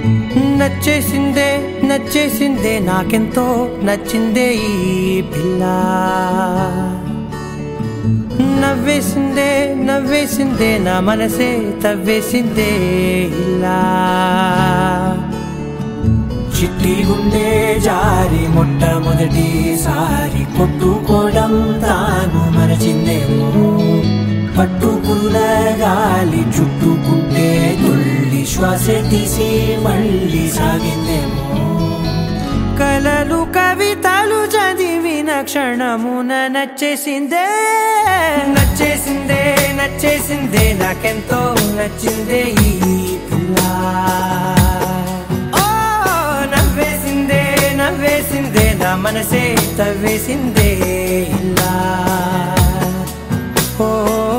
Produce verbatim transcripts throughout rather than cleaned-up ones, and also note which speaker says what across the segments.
Speaker 1: నచ్చేసిందే నచ్చేసిందే నాకెంతో నచ్చిందే ఈ పిల్ల నవ్వేసిందే నవ్వేసిందే నా మనసే తవ్వేసిందే ఇలా చిట్టి గుండె జారి మొట్టమొదటిసారి కొట్టుకోవడం తాను మరచిందేమో పట్టుకున్న గాలి చుట్టుకుంటే తుల్లి శ్వాస తీసి మళ్ళీ సాగిందేమో కలలు కవితలు చదివిన క్షణమున నచ్చేసిందే నచ్చేసిందే నచ్చేసిందే నాకెంతో నచ్చిందే ఈ పిల్ల ఓ నవ్వేసిందే నవ్వేసిందే నా మనసే తవ్వేసిందే ఇలా ఓ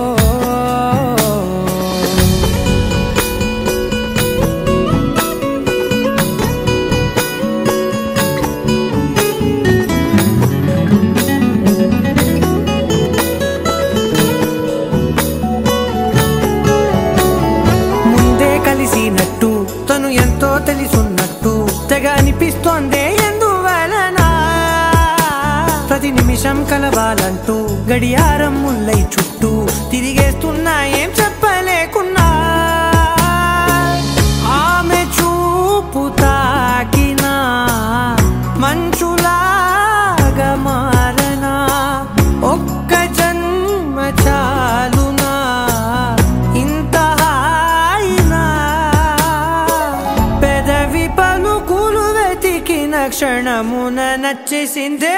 Speaker 1: కలిసినట్టు తను ఎంతో తెలుసున్నట్టు తెగ అనిపిస్తోందే ఎందువలన ప్రతి నిమిషం కలవాలంటూ గడియారం ముల్లై చుట్టూ తిరిగేస్తున్నా ఏం చెప్పలేకున్నా ఆమె చూపు తాకినా మంచులాగా మారనా ఒక్క జన్మ చాలునా ఇంత పలుకులు వెతికిన క్షణమున నచ్చేసిందే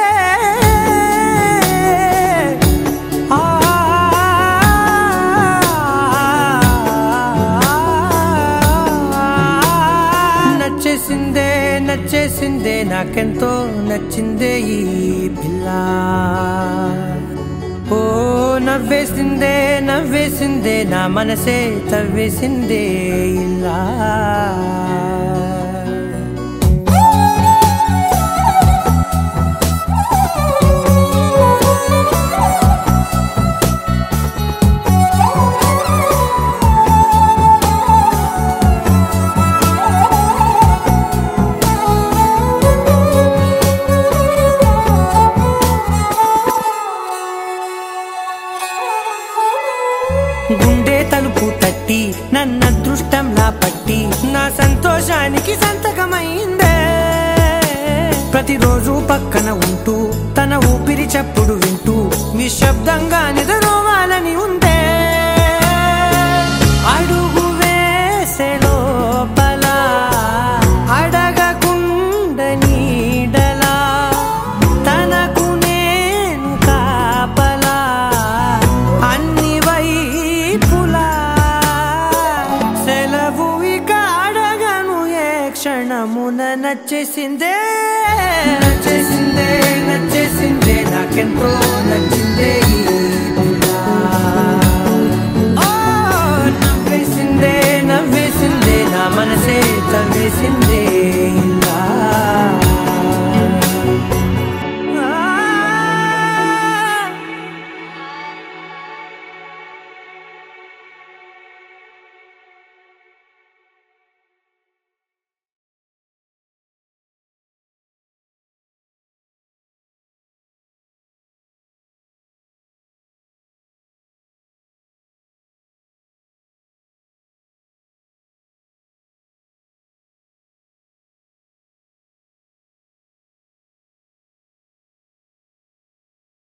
Speaker 1: నచ్చేసిందే నచ్చేసిందే నాకెంతో నచ్చిందే ఈ పిల్ల ఓ నవ్వేసిందే నవ్వేసిందే నా మనసే తవ్వేసిందే ఇలా గుండె తలుపు తట్టి నన్న అదృష్టంలా పట్టి నా సంతోషానికి సంతకమైందే ప్రతిరోజు పక్కన ఉంటూ తన ఊపిరి చప్పుడు వింటూ నిశ్శబ్దంగా నిద్రోవాలని ఉందే అడుగు వేసే లోపల అడగకుండ నీడలా తనకు నేను కాపలా అన్ని వైపులా సెలవు ఇక అడగను ఏ క్షణమున నచ్చేసిందే నచ్చేసిందే నచ్చేసిందే నాకెంతో నచ్చిందే